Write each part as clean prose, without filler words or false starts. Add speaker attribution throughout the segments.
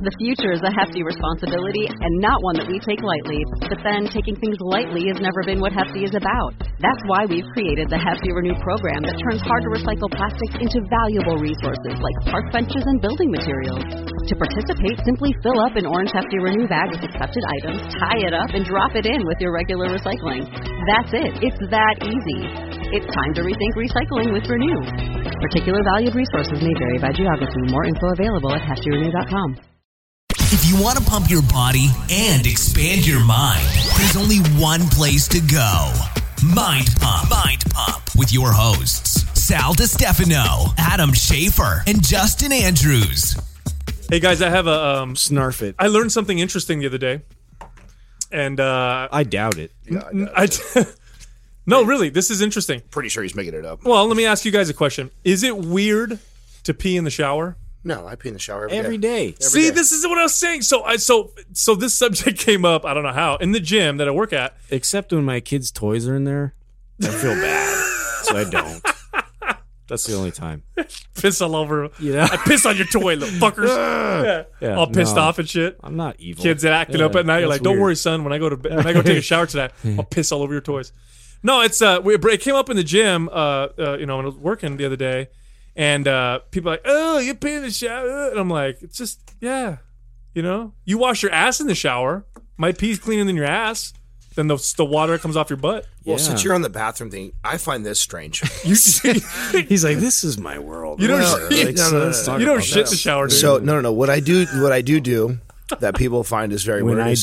Speaker 1: The future is a hefty responsibility and not one that we take lightly. But then taking things lightly has never been what Hefty is about. That's why we've created the Hefty Renew program that turns hard-to-recycle plastics into valuable resources like park benches and building materials. To participate, simply fill up an orange Hefty Renew bag with accepted items, tie it up, and drop it in with your regular recycling. That's it. It's that easy. It's time to rethink recycling with Renew. Particular valued resources may vary by geography. More info available at heftyrenew.com.
Speaker 2: If you want to pump your body and expand your mind, there's only one place to go. Mind Pump. Mind Pump with your hosts, Sal DiStefano, Adam Schafer, and Justin Andrews.
Speaker 3: Hey guys, I have a
Speaker 4: snarf it.
Speaker 3: I learned something interesting the other day, and
Speaker 4: I doubt it.
Speaker 3: No, really, this is interesting.
Speaker 5: Pretty sure he's making it up.
Speaker 3: Well, let me ask you guys a question. Is it weird to pee in the shower?
Speaker 5: No, I pee in the shower
Speaker 4: every day.
Speaker 3: See, this is what I was saying. So this subject came up, I don't know how, in the gym that I work at.
Speaker 4: Except when my kids' toys are in there, I feel bad, so I don't. That's the only time.
Speaker 3: Piss all over.
Speaker 4: Yeah.
Speaker 3: I piss on your toy, little fuckers. Yeah, all pissed off and shit.
Speaker 4: I'm not evil.
Speaker 3: Kids that acting up at night. You're like, don't worry, son. When I go take a shower tonight, I'll piss all over your toys. No, it's it came up in the gym. When I was working the other day, and people are like, oh, you pee in the shower, and I'm like, it's just you wash your ass in the shower. My pee's cleaner than your ass. Then the water comes off your butt.
Speaker 5: Well, since you're on the bathroom thing, I find this strange.
Speaker 4: He's like, this is my world.
Speaker 3: You don't
Speaker 5: You
Speaker 3: don't shit in the shower, dude.
Speaker 5: So no. What I do that people find is very weird.
Speaker 4: What I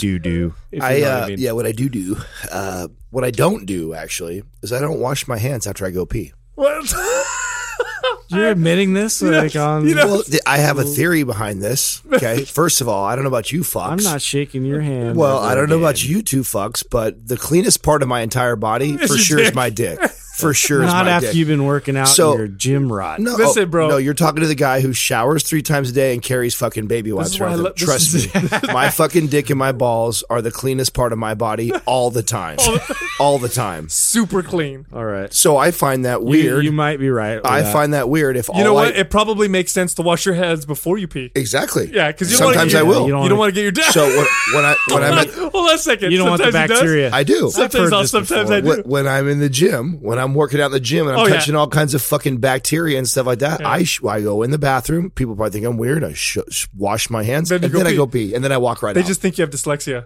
Speaker 5: don't do actually is I don't wash my hands after I go pee.
Speaker 3: What?
Speaker 4: You're admitting this?
Speaker 5: Well, I have a theory behind this. Okay, first of all, I don't know about you fucks.
Speaker 4: I'm not shaking your hand.
Speaker 5: Well, I don't know about you two fucks, but the cleanest part of my entire body for sure is my dick. For sure is my dick.
Speaker 4: Not after you've been working out in your gym rod.
Speaker 5: No,
Speaker 3: listen, bro.
Speaker 5: No, you're talking to the guy who showers 3 times a day and carries fucking baby wipes around him. Trust me. My fucking dick and my balls are the cleanest part of my body all the time. All the time.
Speaker 3: Super clean.
Speaker 4: All right.
Speaker 5: So I find that weird.
Speaker 4: You might be right.
Speaker 5: I find that weird. If
Speaker 3: you know what? It probably makes sense to wash your hands before you pee.
Speaker 5: Exactly.
Speaker 3: Yeah, because
Speaker 5: sometimes I will.
Speaker 3: You don't want to get your dick.
Speaker 5: So when I'm at,
Speaker 3: hold on a second.
Speaker 4: You don't want the bacteria.
Speaker 5: I do.
Speaker 3: Sometimes I do.
Speaker 5: When I'm in the gym, when I'm working out in the gym and I'm touching all kinds of fucking bacteria and stuff like that, I go in the bathroom. People probably think I'm weird. I wash my hands and then I go pee and then I walk right out.
Speaker 3: They just think you have dyslexia.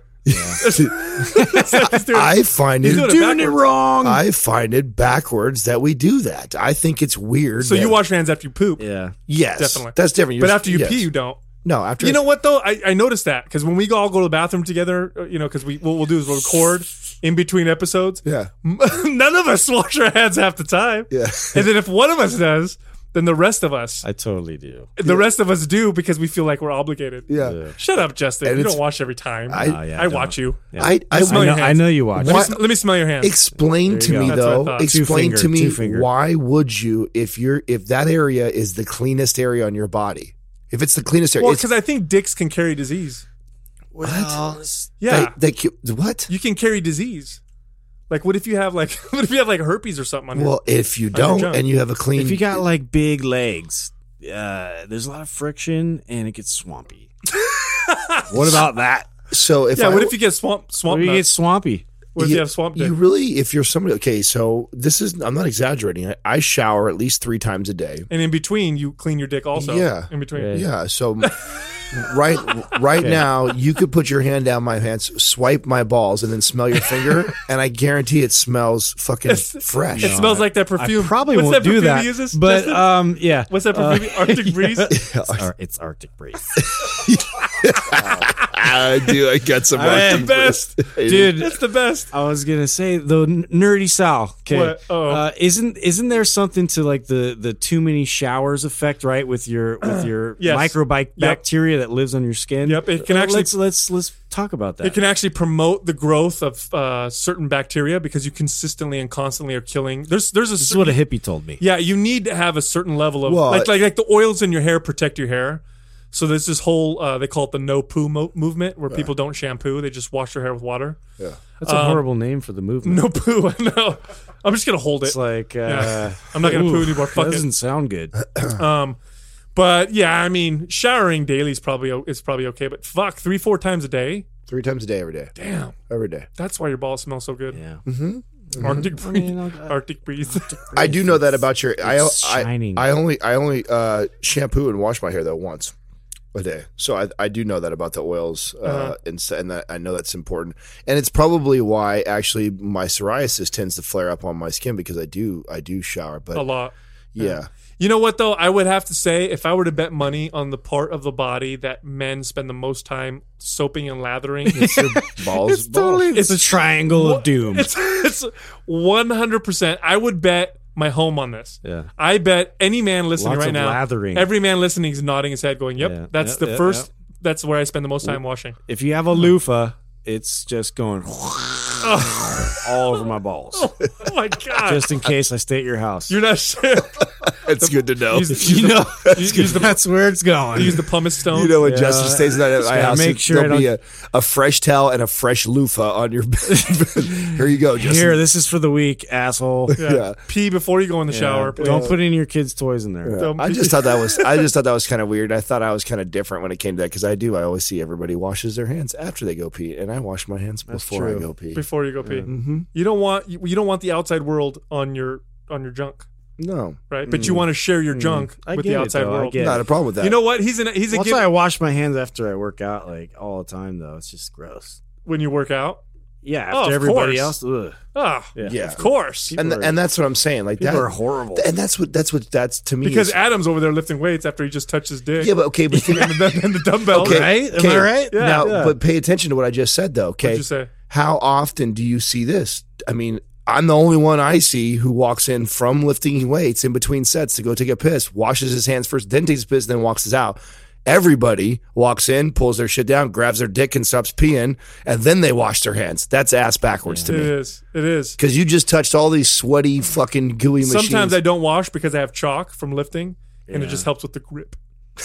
Speaker 5: Yeah. I find it
Speaker 4: doing it wrong.
Speaker 5: I find it backwards that we do that. I think it's weird.
Speaker 3: So you wash your hands after you poop?
Speaker 4: Yeah.
Speaker 5: Yes,
Speaker 3: definitely.
Speaker 5: That's different.
Speaker 3: But after you pee, you don't.
Speaker 5: No, after
Speaker 3: you know what though? I noticed that because when we all go to the bathroom together, because what we'll do is we'll record in between episodes.
Speaker 5: Yeah.
Speaker 3: None of us wash our hands half the time.
Speaker 5: Yeah.
Speaker 3: And then if one of us does, then the rest of us.
Speaker 4: I totally do.
Speaker 3: The rest of us do because we feel like we're obligated.
Speaker 5: Yeah.
Speaker 3: Shut up, Justin.
Speaker 5: And
Speaker 3: you don't wash every time. I watch you.
Speaker 4: Yeah.
Speaker 3: I
Speaker 4: know you watch.
Speaker 3: Let me smell your hands.
Speaker 5: Explain to me though. Explain to me why would you if that area is the cleanest area on your body? If it's the cleanest area.
Speaker 3: Well, because I think dicks can carry disease.
Speaker 5: What?
Speaker 3: Yeah.
Speaker 5: What?
Speaker 3: You can carry disease. Like, what if you have herpes or something on your?
Speaker 5: Well, if you don't and you have a clean,
Speaker 4: if you got like big legs, there's a lot of friction and it gets swampy. What about that?
Speaker 5: So
Speaker 3: what if you get swamp?
Speaker 4: What if you get swampy?
Speaker 3: What if you have swamp dick?
Speaker 5: If you're somebody, okay, so I'm not exaggerating. I shower at least 3 times a day.
Speaker 3: And in between, you clean your dick also.
Speaker 5: Yeah.
Speaker 3: In between.
Speaker 5: Yeah. So right now, you could put your hand down my pants, swipe my balls, and then smell your finger, and I guarantee it smells fucking fresh.
Speaker 3: It smells like that perfume.
Speaker 4: I probably won't do that.
Speaker 3: Uses,
Speaker 4: but yeah.
Speaker 3: What's that perfume? Arctic Breeze?
Speaker 4: It's Arctic Breeze.
Speaker 5: Dude, I got some
Speaker 3: Arctic best.
Speaker 4: Dude,
Speaker 3: that's the best.
Speaker 4: I was gonna say though, nerdy Sal. Okay, isn't there something to like the too many showers effect, right? With your
Speaker 3: yes.
Speaker 4: microbacteria that lives on your skin.
Speaker 3: Yep, it can actually
Speaker 4: let's talk about that.
Speaker 3: It can actually promote the growth of certain bacteria because you consistently and constantly are killing. This is
Speaker 4: what a hippie told me.
Speaker 3: Yeah, you need to have a certain level of like the oils in your hair protect your hair. So there's this whole they call it the no poo movement where people don't shampoo; they just wash their hair with water.
Speaker 5: Yeah,
Speaker 4: that's a horrible name for the movement.
Speaker 3: No poo. No, I'm just gonna hold it.
Speaker 4: It's like
Speaker 3: I'm not gonna poo anymore. Fuck
Speaker 4: that doesn't sound good.
Speaker 3: But yeah, I mean, showering daily is probably okay. But fuck, 3-4 times a day.
Speaker 5: 3 times a day, every day.
Speaker 3: Damn,
Speaker 5: every day.
Speaker 3: That's why your balls smell so good.
Speaker 4: Yeah.
Speaker 5: Mm-hmm.
Speaker 3: Arctic breeze. Arctic breeze.
Speaker 5: I do know that about your. I only shampoo and wash my hair though once a day. So I do know that about the oils, and that I know that's important. And it's probably why actually my psoriasis tends to flare up on my skin because I do shower, but
Speaker 3: a lot.
Speaker 5: Yeah.
Speaker 3: You know what though? I would have to say if I were to bet money on the part of the body that men spend the most time soaping and lathering,
Speaker 5: it's your balls.
Speaker 4: It's a triangle of doom.
Speaker 3: It's 100%. I would bet my home on this.
Speaker 4: Yeah.
Speaker 3: I bet any man listening
Speaker 4: Lots
Speaker 3: right
Speaker 4: of
Speaker 3: now,
Speaker 4: lathering.
Speaker 3: every man listening is nodding his head going, yep, that's the first. That's where I spend the most time washing.
Speaker 4: If you have a loofah, it's just going all over my balls.
Speaker 3: Oh my God.
Speaker 4: Just in case I stay at your house.
Speaker 3: You're not sure.
Speaker 5: It's good to know.
Speaker 4: That's where it's going.
Speaker 3: Use the pumice stone.
Speaker 5: You know when Justin stays at my house,
Speaker 4: make sure
Speaker 5: there'll be a fresh towel and a fresh loofah on your bed. Here you go, Justin.
Speaker 4: Here, this is for the week, asshole.
Speaker 5: Yeah.
Speaker 3: Pee before you go in the shower.
Speaker 4: Don't put any of your kids' toys in there.
Speaker 5: Yeah. I just thought that was kind of weird. I thought I was kind of different when it came to that because I always see everybody washes their hands after they go pee, and I wash my hands before I go pee.
Speaker 3: Before you go pee.
Speaker 5: Mm-hmm.
Speaker 3: You don't want the outside world on your junk.
Speaker 5: No,
Speaker 3: right? But you want to share your junk with the outside world.
Speaker 5: Not a problem with that.
Speaker 3: You know what? He's a
Speaker 4: That's why I wash my hands after I work out, like all the time. Though it's just gross.
Speaker 3: When you work out,
Speaker 4: yeah. After everybody else,
Speaker 3: yeah, of course.
Speaker 5: And that's what I'm saying. Like
Speaker 4: people are horrible.
Speaker 5: And that's to me.
Speaker 3: Because Adam's over there lifting weights after he just touched his dick.
Speaker 5: Yeah, but okay, but
Speaker 3: and the dumbbell,
Speaker 5: right?
Speaker 4: Am I right?
Speaker 5: Yeah. Now, but pay attention to what I just said, though. Okay,
Speaker 3: what'd you say?
Speaker 5: How often do you see this? I mean, I'm the only one I see who walks in from lifting weights in between sets to go take a piss, washes his hands first, then takes a piss, then walks us out. Everybody walks in, pulls their shit down, grabs their dick and stops peeing, and then they wash their hands. That's ass backwards to me.
Speaker 3: It is.
Speaker 5: Because you just touched all these sweaty, fucking gooey machines.
Speaker 3: Sometimes I don't wash because I have chalk from lifting, and it just helps with the grip.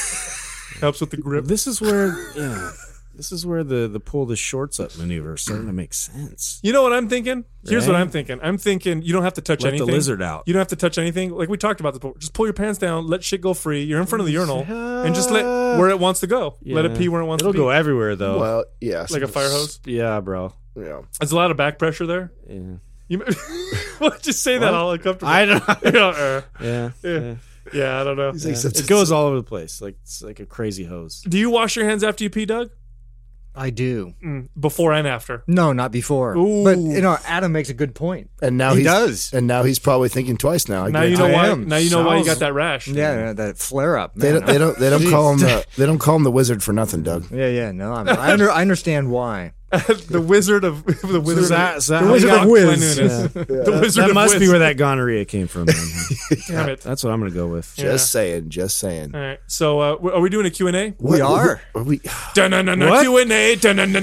Speaker 4: This is where, This is where the pull the shorts up maneuver is starting to make sense.
Speaker 3: You know what I'm thinking? Here's what I'm thinking. I'm thinking you don't have to touch anything.
Speaker 4: Let the lizard out.
Speaker 3: You don't have to touch anything. Like we talked about this before. Just pull your pants down, let shit go free. You're in front of the urinal, and just let where it wants to go.
Speaker 4: Yeah.
Speaker 3: Let it pee where it wants to pee.
Speaker 4: It'll go everywhere, though.
Speaker 5: Well, yeah.
Speaker 3: Like a fire hose?
Speaker 4: Yeah, bro.
Speaker 5: Yeah.
Speaker 3: There's a lot of back pressure there.
Speaker 4: Yeah.
Speaker 3: Why'd you say that all uncomfortable?
Speaker 4: I don't
Speaker 3: know.
Speaker 4: Yeah,
Speaker 3: I don't know.
Speaker 4: It goes all over the place. Like it's like a crazy hose.
Speaker 3: Do you wash your hands after you pee, Doug?
Speaker 6: I do.
Speaker 3: Before and after?
Speaker 6: No, not before.
Speaker 3: Ooh.
Speaker 6: But Adam makes a good point.
Speaker 5: And now
Speaker 6: he does.
Speaker 5: And now he's probably thinking twice now.
Speaker 3: Now you know why. Now you know why you got that rash.
Speaker 6: Yeah, that flare up.
Speaker 5: They don't call him the wizard for nothing, Doug.
Speaker 6: Yeah. No, I understand why.
Speaker 3: The wizard of Wiz.
Speaker 6: The wizard of Wiz.
Speaker 3: The wizard
Speaker 4: that
Speaker 3: of
Speaker 4: must
Speaker 3: Wiz.
Speaker 4: be where that gonorrhea came from.
Speaker 3: Damn it.
Speaker 4: That's what I'm going to go with.
Speaker 5: Just saying.
Speaker 3: All right. So are we doing a Q&A?
Speaker 6: We are.
Speaker 5: Are we?
Speaker 3: Q&A.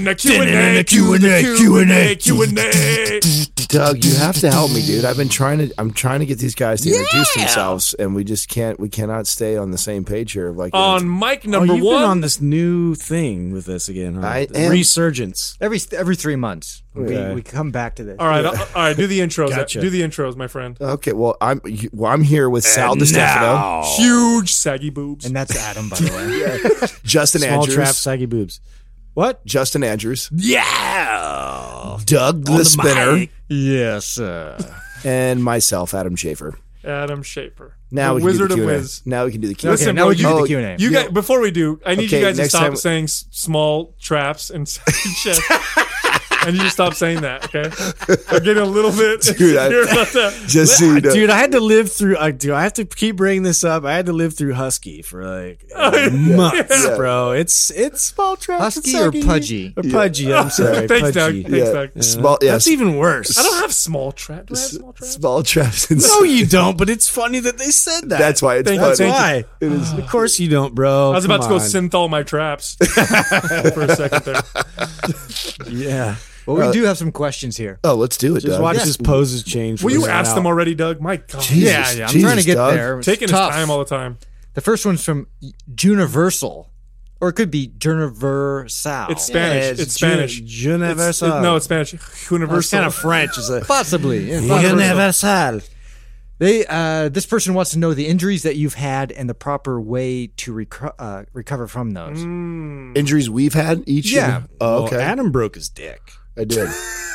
Speaker 3: Q&A.
Speaker 5: Doug, you have to help me, dude. I'm trying to get these guys to introduce themselves, and we just can't. We cannot stay on the same page here. Like
Speaker 3: on mic number
Speaker 4: you've
Speaker 3: one.
Speaker 4: Been on this new thing with us again. Huh?
Speaker 5: I am.
Speaker 4: Resurgence.
Speaker 6: Every 3 months, we come back to this.
Speaker 3: All right. Do the intros.
Speaker 4: Gotcha.
Speaker 3: Do the intros, my friend.
Speaker 5: Okay. Well, I'm here with Sal DiStefano,
Speaker 3: huge saggy boobs,
Speaker 6: and that's Adam, by the way.
Speaker 5: Justin
Speaker 4: Small
Speaker 5: Andrews,
Speaker 4: trap, saggy boobs. What?
Speaker 5: Justin Andrews,
Speaker 4: Yeah.
Speaker 5: Doug the Spinner,
Speaker 6: Yes.
Speaker 5: and myself, Adam Schaefer.
Speaker 3: Adam Schaefer.
Speaker 5: Now
Speaker 3: the
Speaker 5: we can
Speaker 3: Wizard
Speaker 5: do the
Speaker 3: of
Speaker 5: Q&A.
Speaker 3: Wiz.
Speaker 5: Now we can do the Q&A.
Speaker 3: Listen,
Speaker 6: now we
Speaker 3: bro,
Speaker 6: can do the Q&A.
Speaker 3: You guys, before we do, I need you guys to
Speaker 5: next
Speaker 3: stop
Speaker 5: time-
Speaker 3: saying small traps and shit. I need you to stop saying that, okay? I'm getting a little bit
Speaker 5: Dude,
Speaker 3: insecure about that.
Speaker 5: Just so you know.
Speaker 4: Dude, I had to live through. I have to keep bringing this up. I had to live through Husky for like months, bro. It's small trap.
Speaker 6: Husky or Pudgy?
Speaker 4: Or Pudgy. I'm sorry.
Speaker 3: Thanks,
Speaker 4: Pudgy.
Speaker 3: Doug. Thanks, Doug.
Speaker 5: Small,
Speaker 4: That's even worse.
Speaker 3: I don't have small traps. Do I have small traps?
Speaker 5: small traps. And
Speaker 4: No, you don't. But it's funny that they said that.
Speaker 5: That's why it's funny.
Speaker 4: That's why. It is. Of course you don't, bro.
Speaker 3: I was about to go synthol my traps for a second there.
Speaker 4: Yeah.
Speaker 6: Well, we do have some questions here.
Speaker 5: Oh, let's do it,
Speaker 4: Just
Speaker 5: Doug.
Speaker 4: watch his poses change.
Speaker 3: Will you ask them already, Doug? My God.
Speaker 5: Jesus,
Speaker 6: I'm trying to get
Speaker 5: Doug.
Speaker 6: there. It's
Speaker 3: Taking
Speaker 6: tough.
Speaker 3: his time all the time.
Speaker 6: The first one's from Universal, or it could be Universal.
Speaker 3: It's Spanish. It's Spanish.
Speaker 4: Universal.
Speaker 3: No, it's Spanish.
Speaker 4: It's
Speaker 3: Universal.
Speaker 4: kind of French. It's a
Speaker 6: Possibly. Yeah,
Speaker 4: Universal.
Speaker 6: This person wants to know the injuries that you've had and the proper way to recover from those.
Speaker 5: Injuries we've had each.
Speaker 4: Yeah.
Speaker 5: Oh, okay.
Speaker 4: Well, Adam broke his dick.
Speaker 5: I did.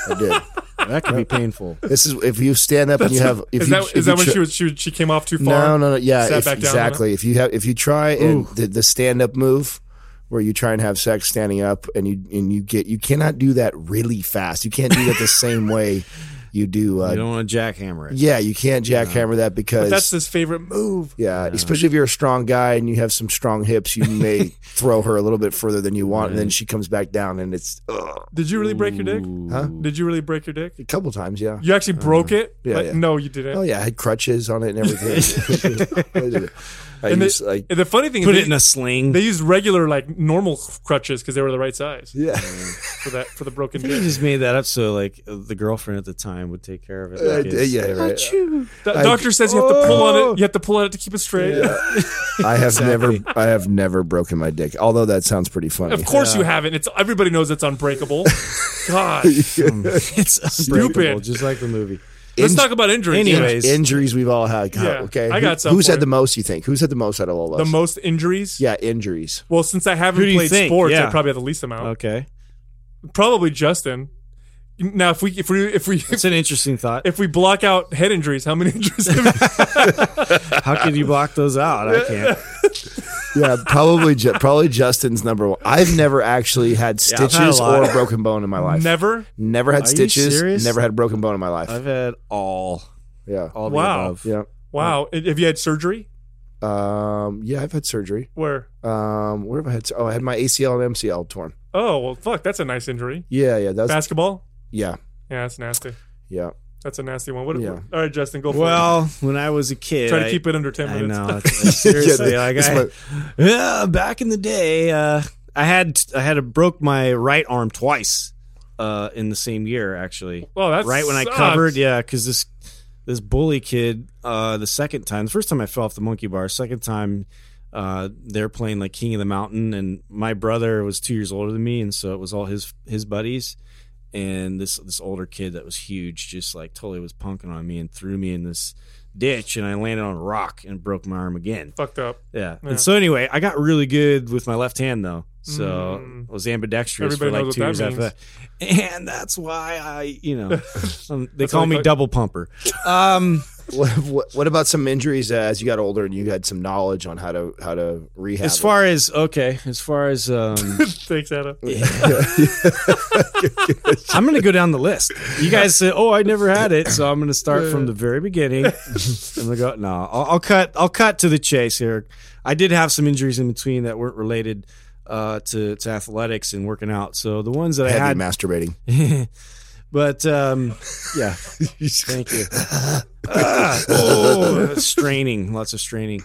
Speaker 4: That could be painful.
Speaker 5: This is if you stand up and you have.
Speaker 3: Is that when she came off too far?
Speaker 5: No. Yeah,
Speaker 3: Sat back down
Speaker 5: exactly. If you try and the stand up move, where you try and have sex standing up, and you cannot do that really fast. You can't do that the same way you do.
Speaker 4: You don't want to jackhammer it.
Speaker 5: Yeah, you can't jackhammer that because
Speaker 3: But that's his favorite move.
Speaker 5: Yeah, especially if you're a strong guy and you have some strong hips, you may throw her a little bit further than you want, and then she comes back down, and it's.
Speaker 3: Did you really break your dick?
Speaker 5: Huh?
Speaker 3: Did you really break your dick?
Speaker 5: A couple times, yeah.
Speaker 3: You actually broke it?
Speaker 5: Yeah,
Speaker 3: Like,
Speaker 5: yeah.
Speaker 3: No, you didn't.
Speaker 5: Oh yeah, I had crutches on it and everything.
Speaker 3: And the funny thing
Speaker 4: Put
Speaker 3: is
Speaker 4: it in a sling.
Speaker 3: they used regular like normal crutches because they were the right size
Speaker 5: yeah.
Speaker 3: for the broken
Speaker 4: He
Speaker 3: dick.
Speaker 4: just made that up so like the girlfriend at the time would take care of it.
Speaker 5: Yeah, right.
Speaker 3: The doctor says you have to pull on it. You have to pull on it to keep it straight.
Speaker 5: I have never broken my dick. Although that sounds pretty funny.
Speaker 3: Of course you haven't. It's everybody knows it's unbreakable. God,
Speaker 4: It's unbreakable,
Speaker 3: Stupid.
Speaker 4: just like the movie.
Speaker 3: let's talk about injuries.
Speaker 4: Anyways.
Speaker 5: Injuries we've all had. God,
Speaker 3: Yeah,
Speaker 5: okay.
Speaker 3: I got some
Speaker 5: Who's
Speaker 3: for
Speaker 5: had
Speaker 3: you.
Speaker 5: the most? You think? Who's had the most out of all of
Speaker 3: The
Speaker 5: us?
Speaker 3: most injuries.
Speaker 5: Yeah, injuries.
Speaker 3: Well, since I haven't
Speaker 4: Who do you
Speaker 3: played
Speaker 4: think?
Speaker 3: sports,
Speaker 4: Yeah.
Speaker 3: I probably have the least amount.
Speaker 4: Okay,
Speaker 3: Probably Justin. Now, if we
Speaker 4: it's an interesting thought.
Speaker 3: if we block out head injuries, how many injuries? Have you?
Speaker 4: How could you block those out? I can't.
Speaker 5: Yeah, probably Justin's number one. I've never actually had
Speaker 4: I've had a
Speaker 5: stitches
Speaker 4: lot.
Speaker 5: or a broken bone in my life.
Speaker 3: Never.
Speaker 5: Never had
Speaker 4: Are you
Speaker 5: stitches.
Speaker 4: serious?
Speaker 5: Never had a broken bone in my life.
Speaker 4: I've had all
Speaker 5: Yeah.
Speaker 4: the
Speaker 3: Wow.
Speaker 4: above.
Speaker 5: Yeah.
Speaker 3: Wow. Have you had surgery?
Speaker 5: Yeah, I've had surgery.
Speaker 3: Where?
Speaker 5: Where have I had? Oh, I had my ACL and MCL torn.
Speaker 3: Oh well, fuck. That's a nice injury.
Speaker 5: Yeah, that's
Speaker 3: Basketball.
Speaker 5: yeah,
Speaker 3: Yeah, that's nasty.
Speaker 5: yeah.
Speaker 3: That's a nasty one. What?
Speaker 5: Yeah.
Speaker 3: All right, Justin, go for
Speaker 4: Well, when I was a kid,
Speaker 3: it. Try to keep it under 10
Speaker 4: I
Speaker 3: minutes.
Speaker 4: know. Seriously,
Speaker 5: Yeah,
Speaker 4: like
Speaker 5: it's
Speaker 4: back in the day, I broke my right arm twice in the same year. Actually,
Speaker 3: Well, that's
Speaker 4: right when I covered, because this bully kid, the first time I fell off the monkey bar, second time they're playing like King of the Mountain, and my brother was 2 years older than me, and so it was all his buddies. And this older kid that was huge just like totally was punking on me and threw me in this ditch, and I landed on a rock and broke my arm again.
Speaker 3: Fucked up.
Speaker 4: Yeah.
Speaker 3: Yeah.
Speaker 4: And so anyway, I got really good with my left hand though. So I was ambidextrous
Speaker 3: Everybody
Speaker 4: for like
Speaker 3: knows
Speaker 4: 2
Speaker 3: what
Speaker 4: years
Speaker 3: that
Speaker 4: after that. And that's why they call
Speaker 3: why
Speaker 4: me
Speaker 3: they-
Speaker 4: double pumper.
Speaker 5: What about some injuries as you got older and you had some knowledge on how to rehab?
Speaker 4: As far as
Speaker 3: Thanks, Anna.
Speaker 4: I'm going to go down the list. You guys say, "Oh, I never had it," so I'm going to start from the very beginning. I'm going to go. No, I'll cut to the chase here. I did have some injuries in between that weren't related to athletics and working out. So the ones that I
Speaker 5: heavy
Speaker 4: had,
Speaker 5: masturbating.
Speaker 4: but yeah, thank you. Straining, lots of straining.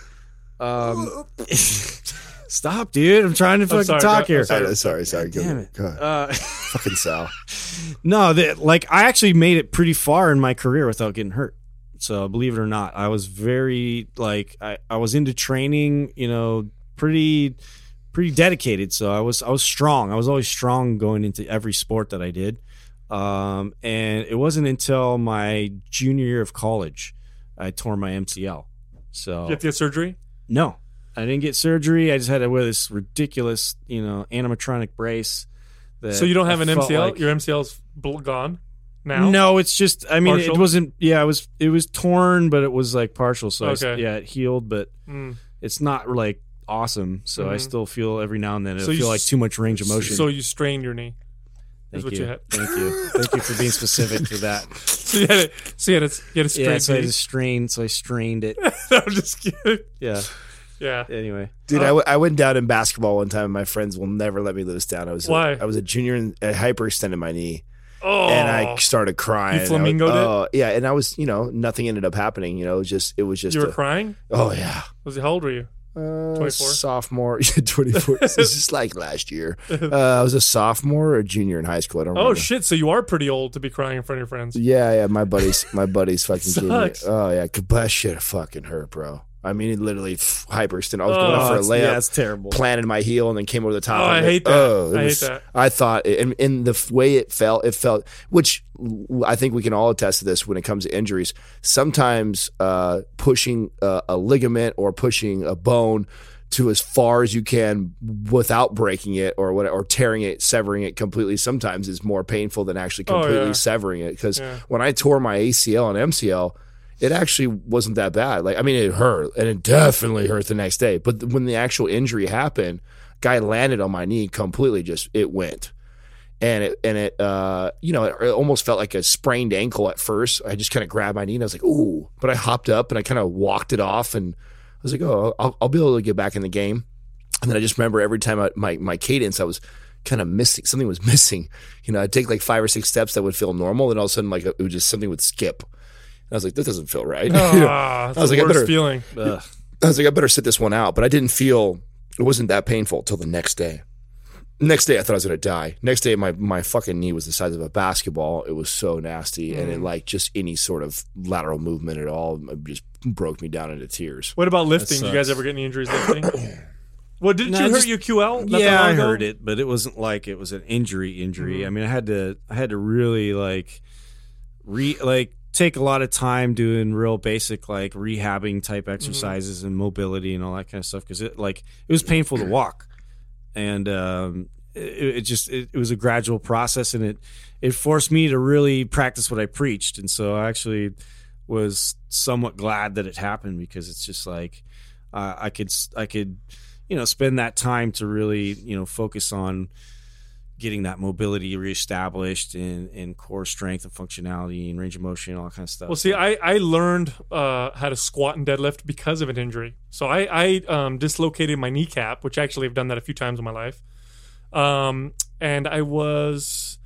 Speaker 4: Stop, dude! I'm trying to fucking
Speaker 3: sorry,
Speaker 4: talk
Speaker 3: go-
Speaker 4: here.
Speaker 5: Sorry.
Speaker 4: Damn it.
Speaker 5: God. Fucking Sal.
Speaker 4: No, I actually made it pretty far in my career without getting hurt. So believe it or not, I was very I was into training, pretty dedicated. So I was strong. I was always strong going into every sport that I did. And it wasn't until my junior year of college I tore my MCL. So
Speaker 3: You have to get surgery?
Speaker 4: no, I didn't get surgery. I just had to wear this ridiculous, animatronic brace.
Speaker 3: So you don't have an
Speaker 4: I felt
Speaker 3: MCL?
Speaker 4: like-
Speaker 3: Your MCL's gone now?
Speaker 4: No, it's just. I mean,
Speaker 3: Partial?
Speaker 4: it wasn't. Yeah, it was torn, but it was like partial. So
Speaker 3: Okay.
Speaker 4: it healed, but
Speaker 3: Mm.
Speaker 4: it's not like awesome. So I still feel every now and then
Speaker 3: So
Speaker 4: I
Speaker 3: you
Speaker 4: feel like
Speaker 3: s-
Speaker 4: too much range of motion.
Speaker 3: So you strained your knee.
Speaker 4: Thank
Speaker 3: what
Speaker 4: you.
Speaker 3: you had.
Speaker 4: Thank you. Thank you for being specific to that.
Speaker 3: So you had a strained
Speaker 4: Yeah, so I
Speaker 3: knee.
Speaker 4: just strained. So I strained it.
Speaker 3: No, I'm just kidding.
Speaker 4: Yeah.
Speaker 3: Yeah.
Speaker 4: Anyway,
Speaker 5: Dude, I went down in basketball one time, and my friends will never let me live this down.
Speaker 3: Why?
Speaker 5: I was a junior, and I hyperextended my knee,
Speaker 3: Oh.
Speaker 5: and I started crying.
Speaker 3: You flamingoed
Speaker 5: it? Yeah, and I was, nothing ended up happening. It was just.
Speaker 3: You were crying?
Speaker 5: Oh yeah.
Speaker 3: How old were you? 24?
Speaker 5: Sophomore, 24. This is just like last year. I was a sophomore or a junior in high school. I don't
Speaker 3: Oh
Speaker 5: remember.
Speaker 3: shit! So you are pretty old to be crying in front of your friends.
Speaker 5: Yeah, my buddies fucking gave me.
Speaker 3: Sucks.
Speaker 5: Oh yeah, that shit fucking hurt, bro. I mean, it literally hyperextended. I was going up for a layup.
Speaker 4: Yeah, it's terrible.
Speaker 5: Planted my heel and then came over the top.
Speaker 3: Oh,
Speaker 5: of
Speaker 3: I
Speaker 5: it.
Speaker 3: hate that.
Speaker 5: Oh,
Speaker 3: I hate that.
Speaker 5: I thought, and in the way it felt, which I think we can all attest to this when it comes to injuries. Sometimes pushing a ligament or pushing a bone to as far as you can without breaking it or tearing it, severing it completely, sometimes is more painful than actually completely severing it. Because when I tore my ACL and MCL, it actually wasn't that bad. Like, I mean, it hurt, and it definitely hurt the next day. But when the actual injury happened, guy landed on my knee completely. It went, and it almost felt like a sprained ankle at first. I just kind of grabbed my knee and I was like, ooh, but I hopped up and I kind of walked it off, and I was like, oh, I'll be able to get back in the game. And then I just remember every time my cadence, I was kind of missing. Something was missing. I'd take like 5 or 6 steps that would feel normal, and all of a sudden, like it was just something would skip. I was like, this doesn't feel right.
Speaker 3: That's
Speaker 5: I was
Speaker 3: the
Speaker 5: like,
Speaker 3: worst feeling.
Speaker 5: I was like, I better sit this one out. But I didn't feel it wasn't that painful till the next day. Next day, I thought I was going to die. Next day, my fucking knee was the size of a basketball. It was so nasty. And it, like, just any sort of lateral movement at all just broke me down into tears.
Speaker 3: What about lifting? Did you guys ever get any injuries lifting? Well, didn't you hurt your QL?
Speaker 4: Yeah, I heard it, but it wasn't like it was an injury. I mean, I had to really take a lot of time doing real basic like rehabbing type exercises and mobility and all that kind of stuff, because it was painful to walk, and it was a gradual process, and it forced me to really practice what I preached. And so I actually was somewhat glad that it happened, because it's just like I could spend that time to really focus on getting that mobility reestablished in core strength and functionality and range of motion and all that kind of stuff.
Speaker 3: Well, see, I learned how to squat and deadlift because of an injury. So I dislocated my kneecap, which actually I've done that a few times in my life. And I was,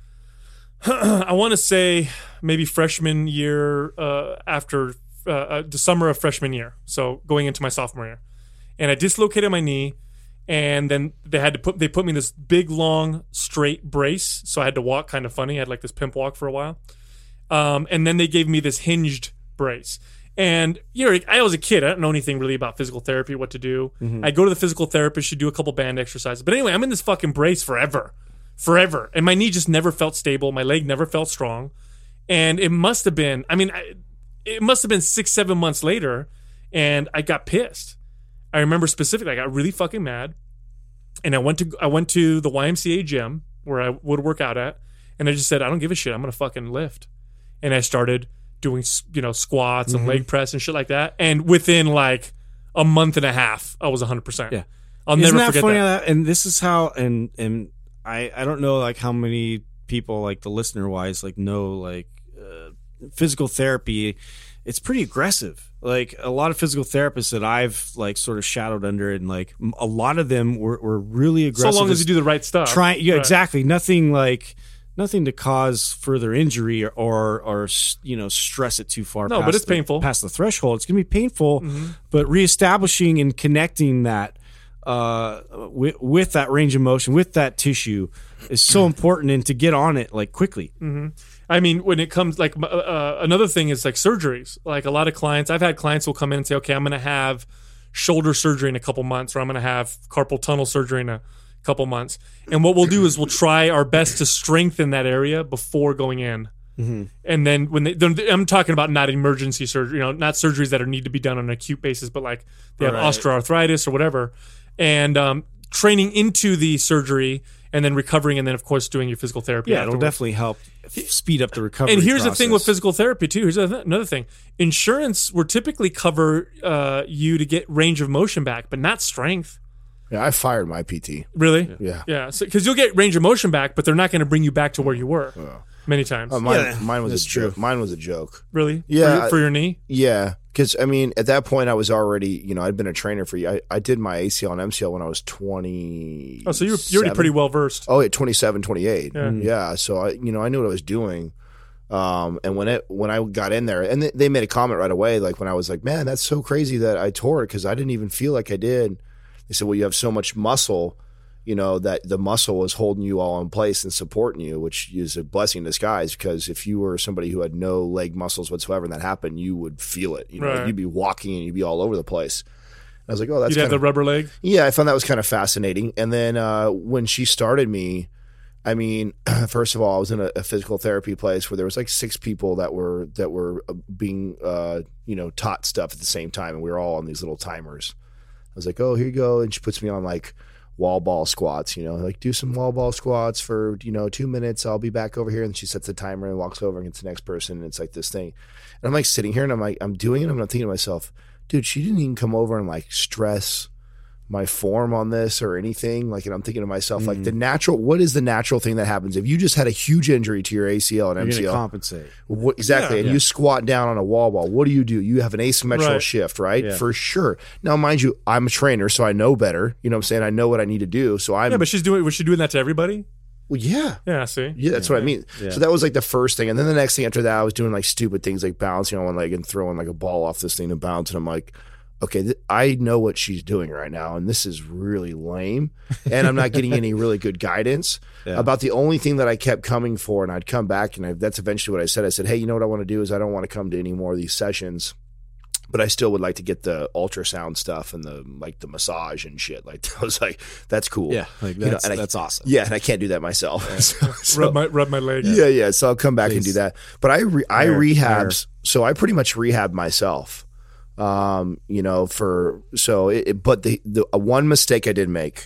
Speaker 3: I want to say maybe freshman year after the summer of freshman year. So going into my sophomore year. And I dislocated my knee. And then they put me in this big, long, straight brace. So I had to walk kind of funny. I had like this pimp walk for a while. And then they gave me this hinged brace. And I was a kid. I don't know anything really about physical therapy, what to do. Mm-hmm. I go to the physical therapist. She'd do a couple band exercises. But anyway, I'm in this fucking brace forever. And my knee just never felt stable. My leg never felt strong. And it must have been, it must have been 6-7 months later. And I got pissed. I remember specifically, I got really fucking mad, and I went to the YMCA gym where I would work out at, and I just said, I don't give a shit. I'm gonna fucking lift, and I started doing squats and leg press and shit like that. And within like a month and a half, I was 100%.
Speaker 4: Yeah,
Speaker 3: I'll never forget
Speaker 4: funny
Speaker 3: that.
Speaker 4: And this is how, and I don't know like how many people like the listener wise like know like physical therapy. It's pretty aggressive. Like a lot of physical therapists that I've like sort of shadowed under, and like a lot of them were really aggressive.
Speaker 3: So long as you do the right stuff.
Speaker 4: Right. Exactly. Nothing to cause further injury or stress it too far.
Speaker 3: No, but it's painful
Speaker 4: past the threshold. It's gonna be painful, but reestablishing and connecting that with that range of motion, with that tissue, is so important, and to get on it like quickly.
Speaker 3: Mm-hmm. I mean, when it comes like another thing is like surgeries. Like a lot of clients, I've had clients who will come in and say, okay, I'm going to have shoulder surgery in a couple months, or I'm going to have carpal tunnel surgery in a couple months. And what we'll do is we'll try our best to strengthen that area before going in. Mm-hmm. And then I'm talking about not emergency surgery, not surgeries that need to be done on an acute basis, but like they have osteoarthritis or whatever. And training into the surgery, and then recovering, and then of course doing your physical therapy.
Speaker 4: Yeah, it'll definitely help speed up the recovery.
Speaker 3: And here's
Speaker 4: process.
Speaker 3: the thing with physical therapy too. Here's another thing: insurance will typically cover you to get range of motion back, but not strength.
Speaker 5: Yeah, I fired my PT.
Speaker 3: Really?
Speaker 5: Yeah.
Speaker 3: So, because you'll get range of motion back, but they're not going to bring you back to where you were. Many times.
Speaker 5: Mine was a joke. Mine was a joke.
Speaker 3: Really?
Speaker 5: Yeah.
Speaker 3: For your knee?
Speaker 5: Yeah. Because, at that point, I was already, I'd been a trainer for you. I did my ACL and MCL when I was 20.
Speaker 3: Oh, so you're already pretty well versed.
Speaker 5: Oh, at 27, 28.
Speaker 3: Yeah.
Speaker 5: So, I knew what I was doing. And when I got in there, and they made a comment right away, like when I was like, man, that's so crazy that I tore it, because I didn't even feel like I did. They said, well, you have so much muscle, you know, that the muscle was holding you all in place and supporting you, which is a blessing in disguise, because if you were somebody who had no leg muscles whatsoever and that happened, you would feel it. You know,
Speaker 3: Right.
Speaker 5: you'd be walking and you'd be all over the place. I was like, oh, that's
Speaker 3: You'd have
Speaker 5: kind of,
Speaker 3: the rubber leg.
Speaker 5: yeah, I found that was kind of fascinating. And then when she started me, I mean, first of all, I was in a physical therapy place where there was like 6 people that were being you know, taught stuff at the same time, and we were all on these little timers. I was like, oh, here you go, and she puts me on like wall ball squats, you know, like do some wall ball squats for, you know, 2 minutes. I'll be back over here, and she sets the timer and walks over and gets the next person, and it's like this thing. And I'm like sitting here, and I'm like, I'm doing it. I'm not thinking to myself, dude, she didn't even come over and like stress my form on this or anything. Like, and I'm thinking to myself, like, what is the natural thing that happens if you just had a huge injury to your ACL and
Speaker 4: You're going to
Speaker 5: MCL?
Speaker 4: compensate.
Speaker 5: What, exactly.
Speaker 3: Yeah.
Speaker 5: And you squat down on a wall ball. What do? You have an asymmetrical
Speaker 3: Right.
Speaker 5: shift, right?
Speaker 4: Yeah.
Speaker 5: For sure. Now, mind you, I'm a trainer, so I know better. You know what I'm saying? I know what I need to do. So I'm,
Speaker 3: Yeah, but was she doing that to everybody?
Speaker 5: well, yeah.
Speaker 3: Yeah, see.
Speaker 5: Yeah, that's what I mean.
Speaker 4: Yeah.
Speaker 5: So that was like the first thing. And then the next thing after that, I was doing like stupid things like bouncing on one leg and throwing like a ball off this thing to bounce. And I'm like, okay, I know what she's doing right now, and this is really lame. And I'm not getting any really good guidance.
Speaker 4: Yeah.
Speaker 5: About the only thing that I kept coming for, and I'd come back, and that's eventually what I said. I said, hey, you know what I want to do is I don't want to come to any more of these sessions, but I still would like to get the ultrasound stuff and the massage and shit. Like, I was like, that's cool.
Speaker 4: Yeah, like
Speaker 5: You know,
Speaker 4: that's,
Speaker 5: and
Speaker 4: that's awesome.
Speaker 5: Yeah, and I can't do that myself. So-
Speaker 3: Rub my leg.
Speaker 5: yeah. So I'll come back and
Speaker 4: Please.
Speaker 5: do that. But I
Speaker 4: Hire.
Speaker 5: rehabs. So I pretty much rehabbed myself. You know, but the one mistake I did make.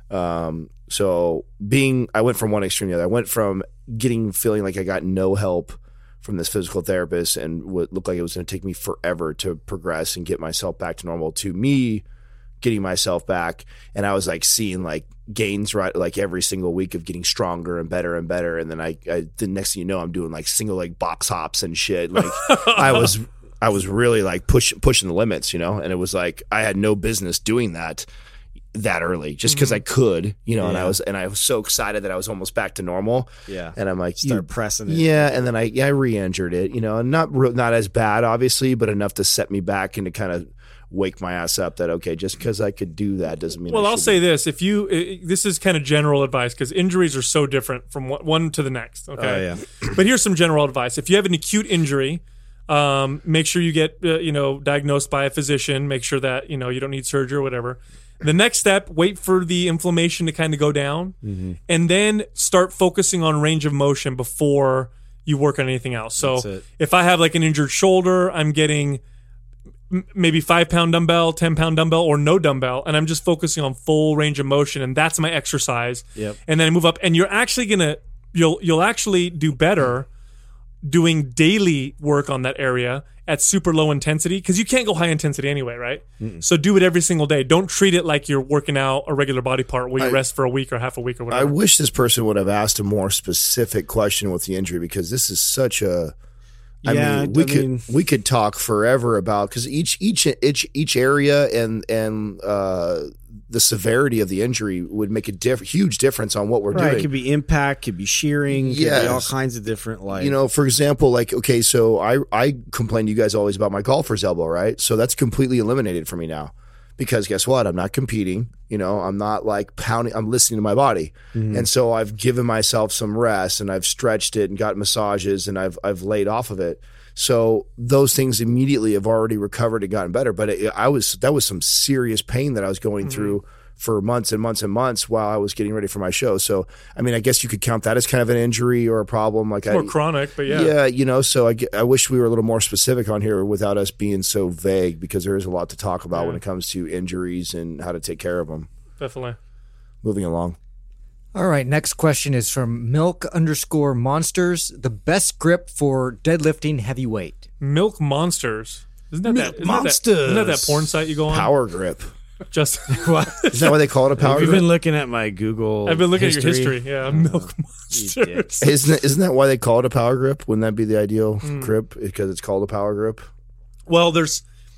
Speaker 5: So I went from one extreme to the other. I went from feeling like I got no help from this physical therapist and what looked like it was going to take me forever to progress and get myself back to normal, to me getting myself back. And I was like seeing like gains right like every single week of getting stronger and better and better. And then I the next thing you know, I'm doing like single leg box hops and shit. Like I was really like pushing the limits, you know, and it was like I had no business doing that early just because I could, you know,
Speaker 4: Yeah.
Speaker 5: and I was so excited that I was almost back to normal.
Speaker 4: Yeah.
Speaker 5: And I'm like,
Speaker 4: Start pressing it.
Speaker 5: yeah, and then I re-injured it, you know, and not as bad obviously, but enough to set me back and to kind of wake my ass up that okay, just because I could do that doesn't mean.
Speaker 3: Well,
Speaker 5: I
Speaker 3: I'll
Speaker 5: should
Speaker 3: say this: this is kind of general advice because injuries are so different from one to the next. Okay,
Speaker 4: Oh, yeah.
Speaker 3: But here's some general advice: if you have an acute injury, make sure you get diagnosed by a physician. Make sure that you don't need surgery or whatever. The next step: wait for the inflammation to kind of go down, and then start focusing on range of motion before you work on anything else. So
Speaker 4: That's it.
Speaker 3: if I have like an injured shoulder, I'm getting maybe 5-pound dumbbell, 10-pound dumbbell, or no dumbbell, and I'm just focusing on full range of motion, and that's my exercise.
Speaker 4: Yep.
Speaker 3: And then I move up, and you're actually you'll actually do better doing daily work on that area at super low intensity because you can't go high intensity anyway, right? So do it every single day. Don't treat it like you're working out a regular body part where you rest for a week or half a week or
Speaker 5: I
Speaker 3: whatever.
Speaker 5: wish this person would have asked a more specific question with the injury because this is such a.
Speaker 4: Yeah,
Speaker 5: we could talk forever about because each area and the severity of the injury would make a huge difference on what we're
Speaker 4: Right,
Speaker 5: doing.
Speaker 4: it could be impact, could be shearing, could be all
Speaker 5: Yes.
Speaker 4: kinds of different like
Speaker 5: You know, for example, like, okay, so I complain to you guys always about my golfer's elbow, right? So that's completely eliminated for me now because guess what? I'm not competing. You know, I'm not like pounding, I'm listening to my body. And so I've given myself some rest and I've stretched it and got massages and I've laid off of it. So those things immediately have already recovered and gotten better. But that was some serious pain that I was going through for months and months and months while I was getting ready for my show. So, I mean, I guess you could count that as kind of an injury or a problem. Like
Speaker 3: More chronic, but yeah.
Speaker 5: Yeah, you know, so I wish we were a little more specific on here without us being so vague because there is a lot to talk about when it comes to injuries and how to take care of them.
Speaker 3: Definitely.
Speaker 5: Moving along.
Speaker 6: All right, next question is from milk_monsters. The best grip for deadlifting heavy weight.
Speaker 3: Milk Monsters. Isn't that
Speaker 4: Monsters.
Speaker 3: porn site you go on?
Speaker 5: Power grip.
Speaker 3: Just
Speaker 5: Is that why they call it a power
Speaker 4: You've
Speaker 5: grip?
Speaker 4: been looking at my Google.
Speaker 3: I've been looking at your history. Yeah, Milk
Speaker 4: You dick.
Speaker 3: Monsters.
Speaker 5: Isn't that why they call it a power grip? Wouldn't that be the ideal grip because it's called a power grip?
Speaker 3: Well, there's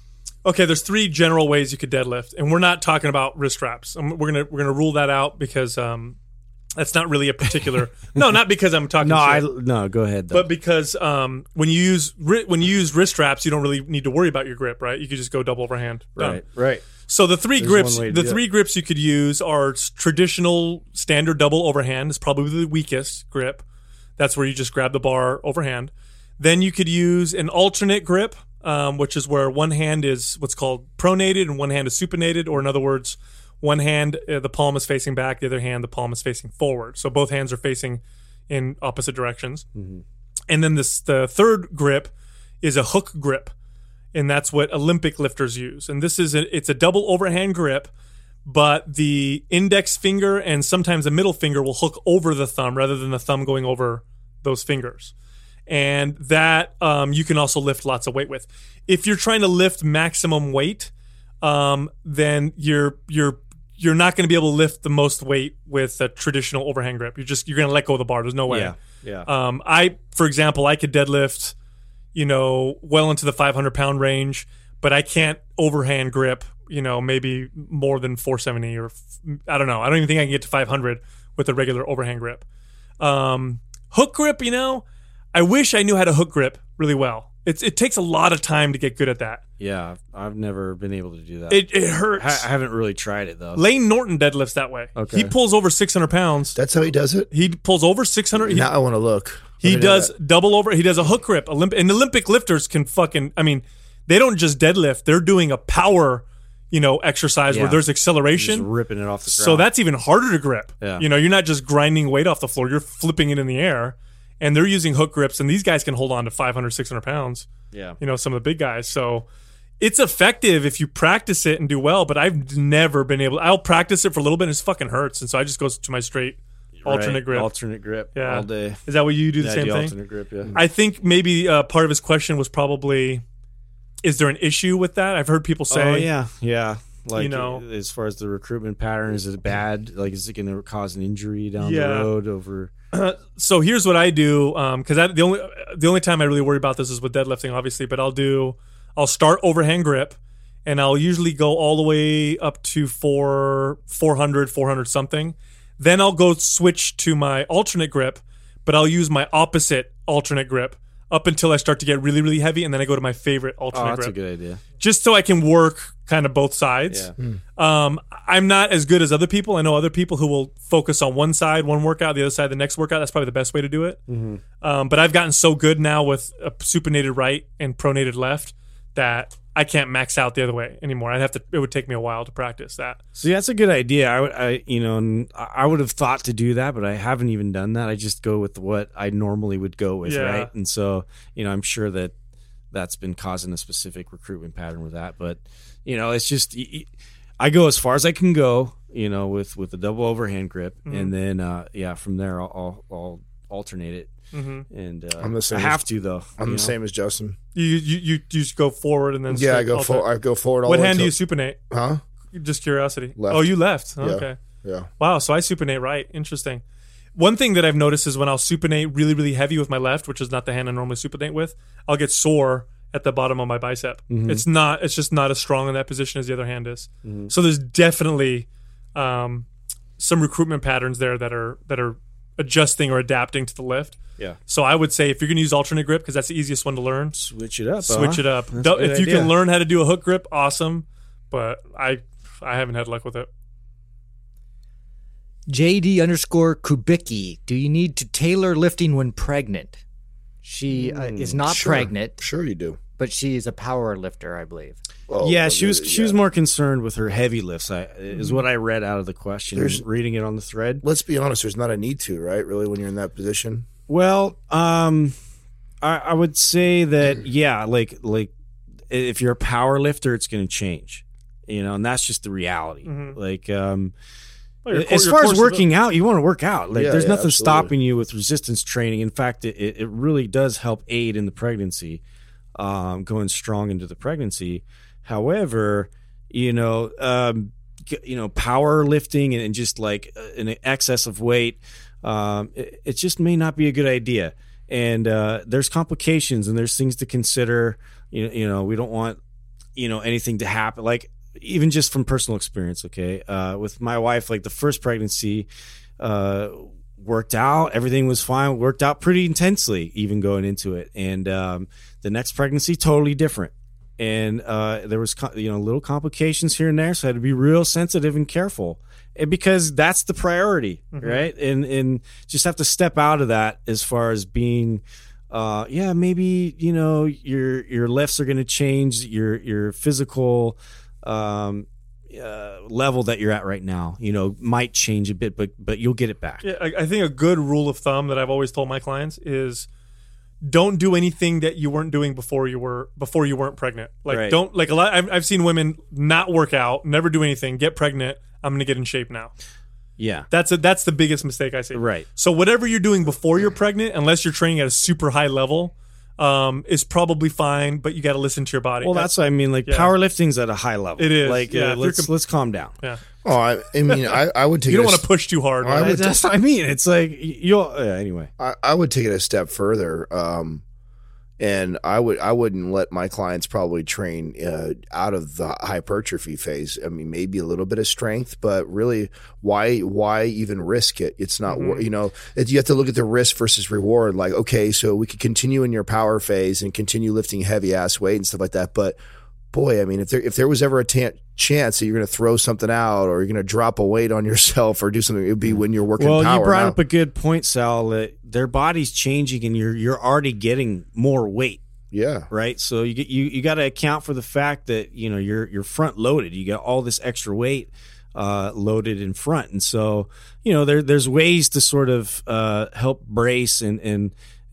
Speaker 3: 3 general ways you could deadlift, and we're not talking about wrist straps. We're gonna rule that out because that's not really a particular. No, not because I'm talking. shit.
Speaker 4: No, go ahead though.
Speaker 3: But because when you use wrist straps, you don't really need to worry about your grip, right? You could just go double overhand. Done.
Speaker 4: right.
Speaker 3: So the three
Speaker 4: There's
Speaker 3: grips,
Speaker 4: one way to
Speaker 3: the
Speaker 4: do
Speaker 3: three
Speaker 4: it.
Speaker 3: grips you could use are traditional standard double overhand is probably the weakest grip. That's where you just grab the bar overhand. Then you could use an alternate grip, which is where one hand is what's called pronated and one hand is supinated, or in other words, one hand the palm is facing back, the other hand the palm is facing forward. So both hands are facing in opposite directions.
Speaker 4: Mm-hmm.
Speaker 3: And then the third grip is a hook grip, and that's what Olympic lifters use. And this is it's a double overhand grip, but the index finger and sometimes the middle finger will hook over the thumb rather than the thumb going over those fingers. And that you can also lift lots of weight with. If you're trying to lift maximum weight, then you're not going to be able to lift the most weight with a traditional overhand grip. You're going to let go of the bar. There's no way.
Speaker 4: Yeah.
Speaker 3: For example, I could deadlift, well into the 500-pound range, but I can't overhand grip, maybe more than 470 or I don't know. I don't even think I can get to 500 with a regular overhand grip. Hook grip, I wish I knew how to hook grip really well. It takes a lot of time to get good at that.
Speaker 4: Yeah, I've never been able to do that.
Speaker 3: It hurts.
Speaker 4: I haven't really tried it though.
Speaker 3: Lane Norton deadlifts that way.
Speaker 4: Okay.
Speaker 3: He pulls over 600 pounds.
Speaker 5: That's how he does it.
Speaker 3: He pulls over 600.
Speaker 5: Now I want to look.
Speaker 3: He
Speaker 5: Let me know
Speaker 3: does
Speaker 5: that.
Speaker 3: double over. He does a hook grip. And Olympic lifters can they don't just deadlift. They're doing a power, exercise where
Speaker 4: Yeah.
Speaker 3: there's
Speaker 4: Just
Speaker 3: acceleration.
Speaker 4: ripping it off the ground.
Speaker 3: So that's even harder to grip.
Speaker 4: Yeah.
Speaker 3: You're not just grinding weight off the floor. You're flipping it in the air. And they're using hook grips. And these guys can hold on to 500, 600 pounds.
Speaker 4: yeah.
Speaker 3: Some of the big guys. So it's effective if you practice it and do well. But I've never been able. I'll practice it for a little bit and it fucking hurts. And so I just go to my straight alternate
Speaker 4: Right.
Speaker 3: grip.
Speaker 4: Alternate grip.
Speaker 3: Yeah.
Speaker 4: All day.
Speaker 3: Is that what you do? The
Speaker 4: Yeah, I
Speaker 3: same
Speaker 4: do
Speaker 3: thing.
Speaker 4: alternate grip. Yeah.
Speaker 3: I think maybe part of his question was probably, is there an issue with that? I've heard people say,
Speaker 4: Oh yeah. Like as far as the recruitment pattern, is it bad? Like, is it going to cause an injury down
Speaker 3: Yeah.
Speaker 4: the road over?
Speaker 3: So here's what I do, because the only time I really worry about this is with deadlifting, obviously. But I'll start overhand grip, and I'll usually go all the way up to 400 something. Then I'll go switch to my alternate grip, but I'll use my opposite alternate grip up until I start to get really, really heavy, and then I go to my favorite alternate
Speaker 4: Oh, that's
Speaker 3: grip.
Speaker 4: a good idea.
Speaker 3: Just so I can work kind of both sides.
Speaker 4: Yeah.
Speaker 3: I'm not as good as other people. I know other people who will focus on one side, one workout, the other side, the next workout. That's probably the best way to do it. But I've gotten so good now with a supinated right and pronated left that I can't max out the other way anymore. It would take me a while to practice that.
Speaker 4: See, that's a good idea. I would have thought to do that, but I haven't even done that. I just go with what I normally would go with,
Speaker 3: Yeah.
Speaker 4: right? And so, I'm sure that's been causing a specific recruitment pattern with that. But, it's just I go as far as I can go, with the double overhand grip, and then from there I'll alternate it. And
Speaker 5: I'm the same
Speaker 4: I have to though.
Speaker 5: I'm the same as Justin.
Speaker 3: You just go forward and then
Speaker 5: Yeah, I
Speaker 3: straight
Speaker 5: go
Speaker 3: alternate.
Speaker 5: I go forward. All
Speaker 3: What
Speaker 5: the way
Speaker 3: hand do you
Speaker 5: till-
Speaker 3: supinate?
Speaker 5: Huh?
Speaker 3: Just curiosity.
Speaker 5: Left.
Speaker 3: Oh, you left. Oh,
Speaker 5: Yeah.
Speaker 3: Okay.
Speaker 5: Yeah.
Speaker 3: Wow, so I supinate right. Interesting. One thing that I've noticed is when I'll supinate really, really heavy with my left, which is not the hand I normally supinate with, I'll get sore at the bottom of my bicep. It's just not as strong in that position as the other hand is. So there's definitely some recruitment patterns there that are adjusting or adapting to the lift.
Speaker 4: Yeah.
Speaker 3: So I would say if you're going to use alternate grip, because that's the easiest one to learn,
Speaker 4: Switch it up.
Speaker 3: switch it up.
Speaker 4: That's a good
Speaker 3: If you
Speaker 4: idea.
Speaker 3: can learn how to do a hook grip, awesome. But I haven't had luck with it.
Speaker 6: JD_Kubicki. Do you need to tailor lifting when pregnant? She is not
Speaker 5: Sure.
Speaker 6: pregnant,
Speaker 5: Sure you do.
Speaker 6: but she is a power lifter, I believe.
Speaker 5: Oh,
Speaker 4: Yeah,
Speaker 5: well,
Speaker 4: she was more concerned with her heavy lifts. Is what I read out of the question.
Speaker 5: There's-
Speaker 4: Reading it on the thread.
Speaker 5: Let's be honest. There's not a need to, right? Really, when you're in that position.
Speaker 4: Well, I would say that like if you're a power lifter, it's going to change, and that's just the reality. Like,
Speaker 3: Well,
Speaker 4: as
Speaker 3: your
Speaker 4: far
Speaker 3: course
Speaker 4: as
Speaker 3: is
Speaker 4: working out, you want to work out. Like,
Speaker 5: Yeah,
Speaker 4: there's
Speaker 5: yeah,
Speaker 4: nothing
Speaker 5: absolutely.
Speaker 4: stopping you with resistance training. In fact, it really does help aid in the pregnancy, going strong into the pregnancy. However, power lifting and just like an excess of weight, it just may not be a good idea. And there's complications and there's things to consider. We don't want anything to happen. Like, even just from personal experience, okay, with my wife, like the first pregnancy worked out, everything was fine, worked out pretty intensely even going into it, and the next pregnancy totally different. and there was little complications here and there, so I had to be real sensitive and careful, and because that's the priority, right? And just have to step out of that as far as being. Maybe your lifts are going to change your physical level that you're at right now. Might change a bit, but you'll get it back.
Speaker 3: Yeah, I think a good rule of thumb that I've always told my clients is don't do anything that you weren't doing before you weren't pregnant. Like
Speaker 4: Right.
Speaker 3: don't like a lot. I've seen women not work out, never do anything, get pregnant. I'm going to get in shape now.
Speaker 4: Yeah.
Speaker 3: That's the biggest mistake I see.
Speaker 4: Right.
Speaker 3: So whatever you're doing before you're pregnant, unless you're training at a super high level, is probably fine. But you got to listen to your body.
Speaker 4: Well, that's what I mean. Like
Speaker 3: Yeah.
Speaker 4: powerlifting's at a high level.
Speaker 3: It is.
Speaker 4: Like
Speaker 3: Yeah, if you're
Speaker 4: let's calm down.
Speaker 3: yeah.
Speaker 5: Oh, I mean, I would take.
Speaker 3: You don't
Speaker 5: it a
Speaker 3: want to push too hard.
Speaker 5: I
Speaker 3: right?
Speaker 5: would
Speaker 4: That's what I mean. It's like anyway.
Speaker 5: I would take it a step further, and I wouldn't let my clients probably train out of the hypertrophy phase. I mean, maybe a little bit of strength, but really, why even risk it? It's not you have to look at the risk versus reward. Like, okay, so we could continue in your power phase and continue lifting heavy ass weight and stuff like that, but boy, I mean, if there was ever a chance that you're going to throw something out or you're going to drop a weight on yourself or do something, it would be when you're working
Speaker 4: Well,
Speaker 5: power.
Speaker 4: you brought
Speaker 5: now.
Speaker 4: up a good point, Sal. That their body's changing, and you're already getting more weight,
Speaker 5: Yeah.
Speaker 4: right? So you got to account for the fact that you're front loaded. You got all this extra weight loaded in front, and so there's ways to sort of help brace and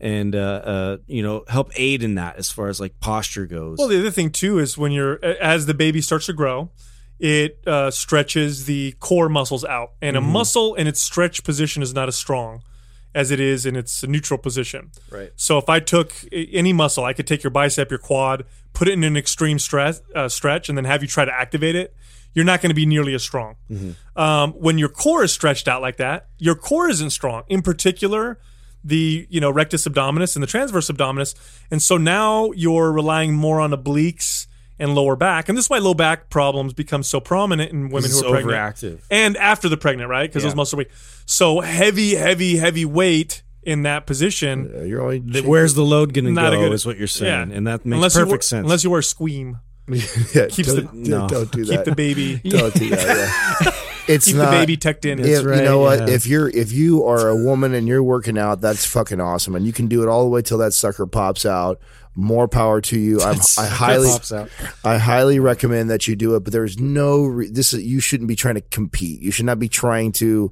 Speaker 4: help aid in that as far as like posture goes.
Speaker 3: Well, the other thing too is when as the baby starts to grow, it stretches the core muscles out, and a muscle in its stretch position is not as strong as it is in its neutral position.
Speaker 4: Right.
Speaker 3: So if I took any muscle, I could take your bicep, your quad, put it in an extreme stretch, and then have you try to activate it. You're not going to be nearly as strong. When your core is stretched out like that, your core isn't strong. In particular, the rectus abdominis and the transverse abdominis, and so now you're relying more on obliques and lower back, and this is why low back problems become so prominent in women who
Speaker 4: It's
Speaker 3: are pregnant
Speaker 4: overactive.
Speaker 3: and after the pregnant, right? Because those muscles are weak. So heavy weight in that position.
Speaker 5: You're only
Speaker 4: Where's the load going to
Speaker 3: Not a
Speaker 4: go?
Speaker 3: good-
Speaker 4: Is what you're saying,
Speaker 3: Yeah.
Speaker 4: and that makes perfect sense.
Speaker 3: Unless you wear a squeam,
Speaker 5: yeah,
Speaker 3: keeps
Speaker 5: don't do
Speaker 3: keep
Speaker 5: that.
Speaker 3: the baby,
Speaker 5: Don't do that. Yeah. It's
Speaker 3: keep
Speaker 5: not.
Speaker 3: the baby tucked in.
Speaker 5: If,
Speaker 4: right,
Speaker 5: you know what?
Speaker 4: yeah.
Speaker 5: If you are a woman and you're working out, that's fucking awesome, and you can do it all the way till that sucker pops out. More power to you. I
Speaker 4: Pops out.
Speaker 5: highly recommend that you do it. But there's you shouldn't be trying to compete. You should not be trying to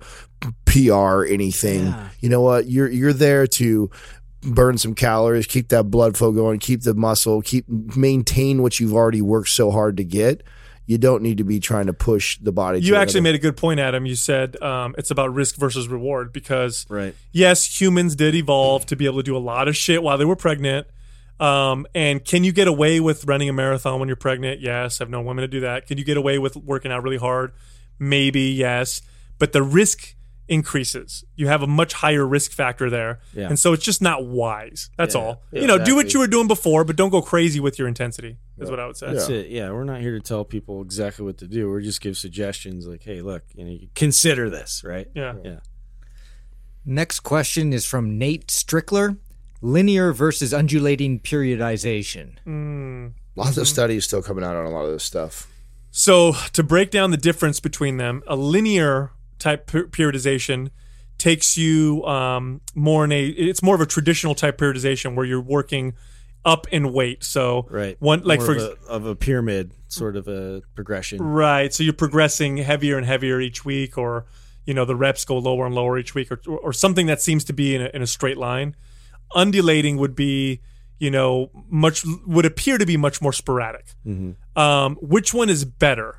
Speaker 5: PR anything.
Speaker 4: Yeah.
Speaker 5: You know what? You're there to burn some calories, keep that blood flow going, keep the muscle, maintain what you've already worked so hard to get. You don't need to be trying to push the body.
Speaker 3: You actually made a good point, Adam. You said it's about risk versus reward because,
Speaker 4: Right.
Speaker 3: yes, humans did evolve to be able to do a lot of shit while they were pregnant. And can you get away with running a marathon when you're pregnant? Yes. I've known women to do that. Can you get away with working out really hard? Maybe, yes. But the risk increases. You have a much higher risk factor there.
Speaker 4: Yeah.
Speaker 3: And so it's just not wise. That's all.
Speaker 4: Yeah,
Speaker 3: Do what
Speaker 4: exactly.
Speaker 3: you were doing before, but don't go crazy with your intensity, is what I would say.
Speaker 4: That's it. Yeah, we're not here to tell people exactly what to do. We're just give suggestions like, hey, look, you consider this, right?
Speaker 3: Yeah.
Speaker 4: Yeah.
Speaker 6: Next question is from Nate Strickler. Linear versus undulating periodization.
Speaker 5: Lots of studies still coming out on a lot of this stuff.
Speaker 3: So to break down the difference between them, a linear type periodization takes you more in it's more of a traditional type periodization where you're working up in weight. So
Speaker 4: Right.
Speaker 3: one like
Speaker 4: More
Speaker 3: for
Speaker 4: of a pyramid sort of a progression.
Speaker 3: right. So you're progressing heavier and heavier each week, or the reps go lower and lower each week, or something that seems to be in a straight line. Undulating would be would appear to be much more sporadic. Which one is better?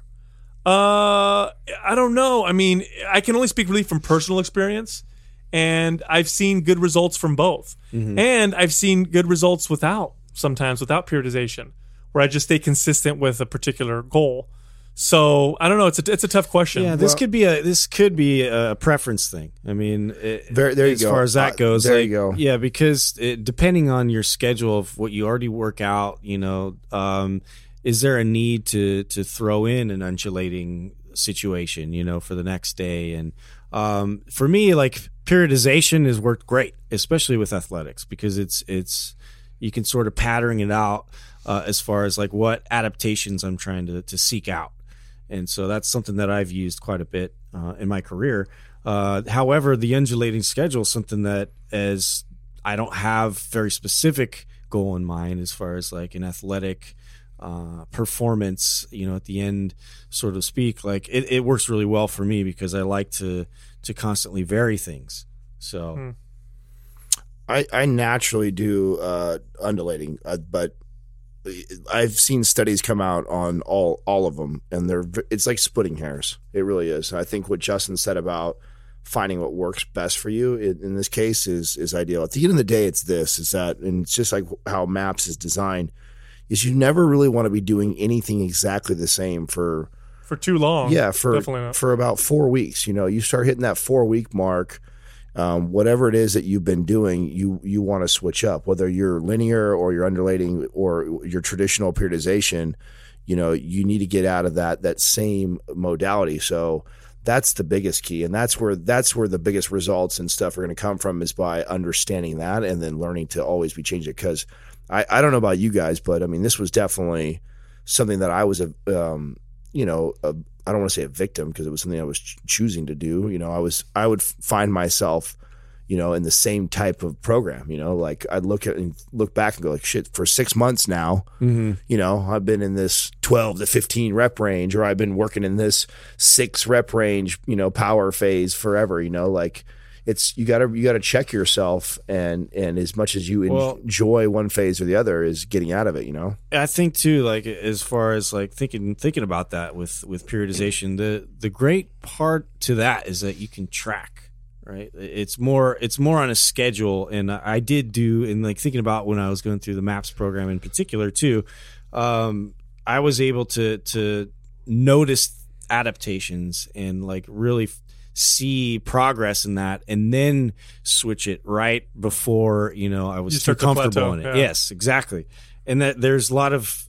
Speaker 3: I don't know. I mean, I can only speak really from personal experience, and I've seen good results from both. And I've seen good results sometimes without periodization, where I just stay consistent with a particular goal. So I don't know. It's a tough question.
Speaker 4: Yeah, this could be a preference thing. I mean,
Speaker 5: There you
Speaker 4: as
Speaker 5: go.
Speaker 4: far as that goes,
Speaker 5: there you go.
Speaker 4: Yeah, because depending on your schedule of what you already work out, is there a need to throw in an undulating situation, for the next day? And for me, like periodization has worked great, especially with athletics, because it's you can sort of pattern it out as far as like what adaptations I'm trying to seek out. And so that's something that I've used quite a bit in my career. However, the undulating schedule is something that, as I don't have very specific goal in mind as far as like an athletic performance, at the end, so to speak, like it works really well for me because I like to constantly vary things. So
Speaker 5: I naturally do undulating, but I've seen studies come out on all of them, and it's like splitting hairs. It really is. I think what Justin said about finding what works best for you in this case is ideal. At the end of the day, it's that, and it's just like how MAPS is designed, is you never really want to be doing anything exactly the same for
Speaker 3: too long.
Speaker 5: Yeah,
Speaker 3: Definitely not.
Speaker 5: for about 4 weeks. You start hitting that 4-week mark. Whatever it is that you've been doing, you want to switch up, whether you're linear or you're undulating or your traditional periodization. You need to get out of that same modality. So that's the biggest key, and that's where the biggest results and stuff are going to come from, is by understanding that and then learning to always be changing it. Because I don't know about you guys, but I mean, this was definitely something that I was I don't want to say a victim, because it was something I was choosing to do. I would find myself, in the same type of program. Like I'd look back and go like, shit, for 6 months now, I've been in this 12 to 15 rep range, or I've been working in this 6 rep range, power phase forever. Like it's, you gotta check yourself, and as much as you enjoy one phase or the other, is getting out of it.
Speaker 4: I think too, like as far as like thinking about that with periodization, the great part to that is that you can track, right? It's more on a schedule, and I did do, and like thinking about when I was going through the MAPS program in particular too, I was able to notice adaptations and like really see progress in that, and then switch it right before I was too comfortable in it. Yeah. Yes, exactly. And that there's a lot of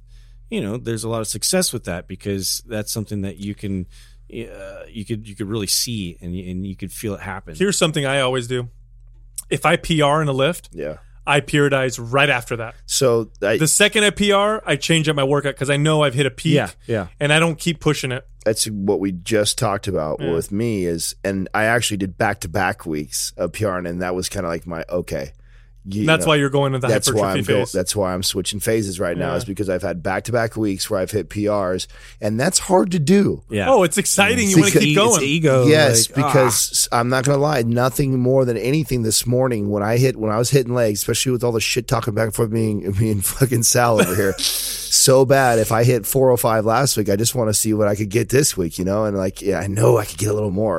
Speaker 4: success with that, because that's something that you can you could really see, and you could feel it happen.
Speaker 3: Here's something I always do: if I PR in a lift, I periodize right after that.
Speaker 5: So
Speaker 3: the second I PR, I change up my workout, because I know I've hit a peak, and I don't keep pushing it.
Speaker 5: That's what we just talked about with me and I actually did back-to-back weeks of PRing, and that was kind of like my, okay.
Speaker 3: That's why you're going to the hypertrophy phase.
Speaker 5: That's why I'm switching phases right now, is because I've had back-to-back weeks where I've hit PRs, and that's hard to do.
Speaker 4: Yeah.
Speaker 3: Oh, it's exciting. You want to keep going.
Speaker 4: It's ego.
Speaker 5: Yes, because I'm not going to lie, nothing more than anything this morning when I was hitting legs, especially with all the shit talking back and forth, being fucking Sal over here, so bad. If I hit 405 last week, I just want to see what I could get this week, and like, I know I could get a little more,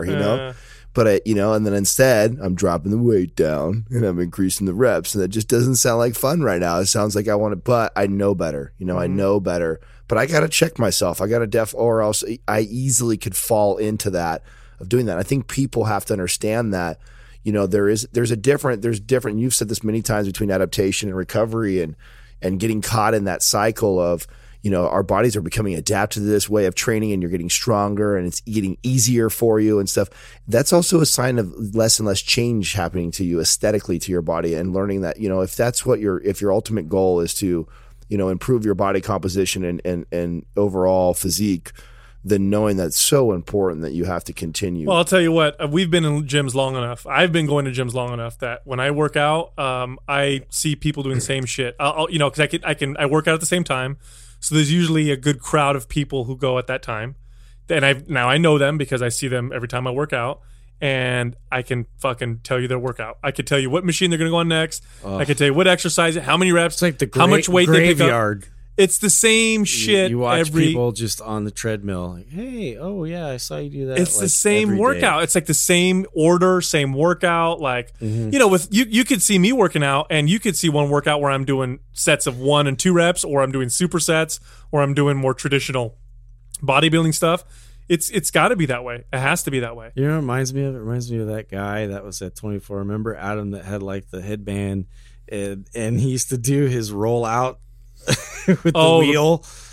Speaker 5: But and then instead I'm dropping the weight down and I'm increasing the reps, and that just doesn't sound like fun right now. It sounds like I want to, but I know better. I know better. But I got to check myself. I got to or else I easily could fall into that of doing that. I think people have to understand that. There's different. You've said this many times, between adaptation and recovery, and getting caught in that cycle of, our bodies are becoming adapted to this way of training, and you're getting stronger, and it's getting easier for you and stuff. That's also a sign of less and less change happening to you aesthetically, to your body, and learning that, if that's what if your ultimate goal is to, improve your body composition and overall physique, then knowing that's so important that you have to continue.
Speaker 3: Well, I'll tell you what, we've been in gyms long enough. I've been going to gyms long enough that when I work out, I see people doing the same shit. Because I work out at the same time. So there's usually a good crowd of people who go at that time. And I know them because I see them every time I work out, and I can fucking tell you their workout. I could tell you what machine they're going to go on next. I could tell you what exercise, how many reps,
Speaker 4: it's like
Speaker 3: how much weight they pick up.
Speaker 4: Graveyard.
Speaker 3: It's the same shit.
Speaker 4: You watch people just on the treadmill, like, hey, oh yeah, I saw you do that.
Speaker 3: It's the same workout. It's like the same order, same workout. Like, with you could see me working out, and you could see one workout where I'm doing sets of 1 and 2 reps, or I'm doing supersets, or I'm doing more traditional bodybuilding stuff. It's got to be that way. It has to be that way.
Speaker 4: It reminds me of that guy that was at 24. Remember Adam, that had like the headband, and he used to do his rollout with the wheel.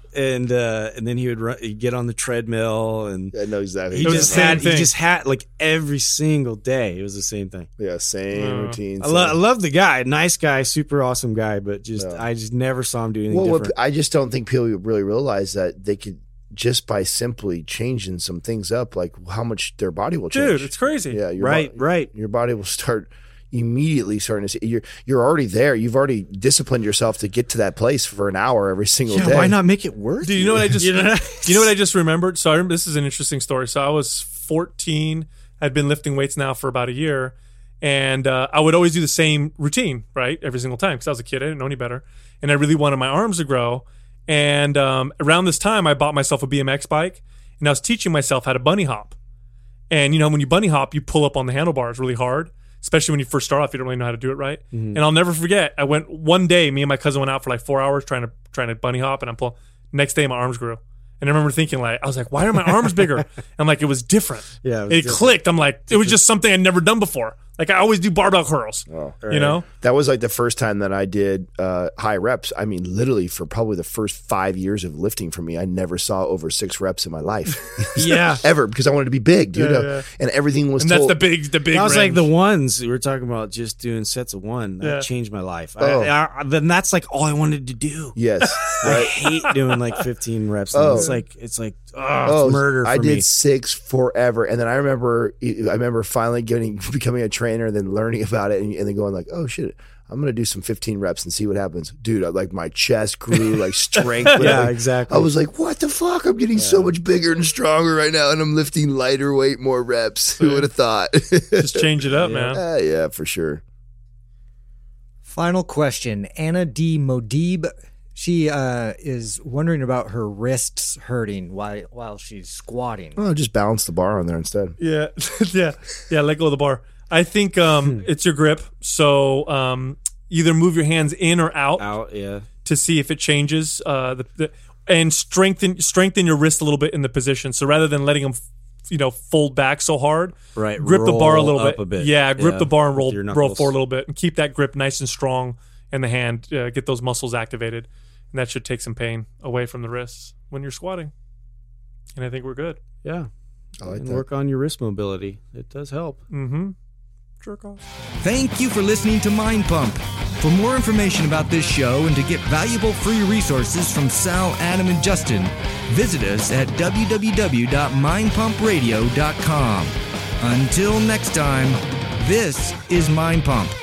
Speaker 4: and then he'd get on the treadmill, and
Speaker 5: I know exactly.
Speaker 4: he
Speaker 3: was
Speaker 4: just
Speaker 3: the same
Speaker 4: had
Speaker 3: thing.
Speaker 4: he just had like every single day. It was the same thing.
Speaker 5: Yeah, same routine.
Speaker 4: I love the guy, nice guy, super awesome guy, but I just never saw him do anything different.
Speaker 5: I just don't think people really realize that they could just by simply changing some things up, like how much their body will change.
Speaker 3: Dude, it's crazy.
Speaker 5: Yeah,
Speaker 4: Right.
Speaker 5: Your body will start immediately starting to see. You're already there. You've already disciplined yourself to get to that place for an hour every single day.
Speaker 4: Why not make it work?
Speaker 3: Dude, you know what I just you know what I just remembered? So this is an interesting story. So I was 14. I'd been lifting weights now for about a year, and I would always do the same routine, right, every single time because I was a kid. I didn't know any better, and I really wanted my arms to grow. And around this time, I bought myself a BMX bike, and I was teaching myself how to bunny hop. And when you bunny hop, you pull up on the handlebars really hard, especially when you first start off. You don't really know how to do it right. And I'll never forget. I went one day. Me and my cousin went out for like 4 hours trying to bunny hop, and I'm pulling. Next day, my arms grew. And I remember thinking, I was like, why are my arms bigger? I'm like, it was different.
Speaker 4: Yeah,
Speaker 3: it clicked. I'm like, it was just something I'd never done before. Like I always do barbell curls.
Speaker 5: That was like the first time that I did high reps. I mean, literally for probably the first 5 years of lifting for me, I never saw over 6 reps in my life. Ever, because I wanted to be big, dude. And everything was.
Speaker 3: And that's the big. That was
Speaker 4: like the ones we were talking about, just doing sets of one. That changed my life. Then that's like all I wanted to do.
Speaker 5: Yes,
Speaker 4: I hate doing like 15 reps. It's like it's murder. For
Speaker 5: I did
Speaker 4: me.
Speaker 5: 6 forever, and then I remember finally becoming a trainer, and then learning about it, and then going like, oh shit, I'm gonna do some 15 reps and see what happens, dude. Like my chest grew, like strength.
Speaker 4: Exactly.
Speaker 5: I was like, what the fuck? I'm getting so much bigger and stronger right now, and I'm lifting lighter weight, more reps. Who would have thought?
Speaker 3: Just change it up, man.
Speaker 5: Yeah, for sure.
Speaker 6: Final question, Anna D. Modib. She is wondering about her wrists hurting while she's squatting.
Speaker 5: Oh, just balance the bar on there instead.
Speaker 3: Yeah. Let go of the bar. I think it's your grip. So either move your hands in or out. To see if it changes. And strengthen your wrist a little bit in the position. So rather than letting them, fold back so hard,
Speaker 4: right?
Speaker 3: Grip the bar a little
Speaker 4: up
Speaker 3: bit.
Speaker 4: A bit.
Speaker 3: Yeah, grip the bar and roll forward a little bit, and keep that grip nice and strong in the hand. Get those muscles activated, and that should take some pain away from the wrists when you're squatting. And I think we're good.
Speaker 4: Yeah,
Speaker 5: I like that.
Speaker 4: Work on your wrist mobility. It does help.
Speaker 3: Mm-hmm. Jerk off.
Speaker 7: Thank you for listening to Mind Pump. For more information about this show and to get valuable free resources from Sal, Adam, and Justin, visit us at www.mindpumpradio.com. Until next time, this is Mind Pump.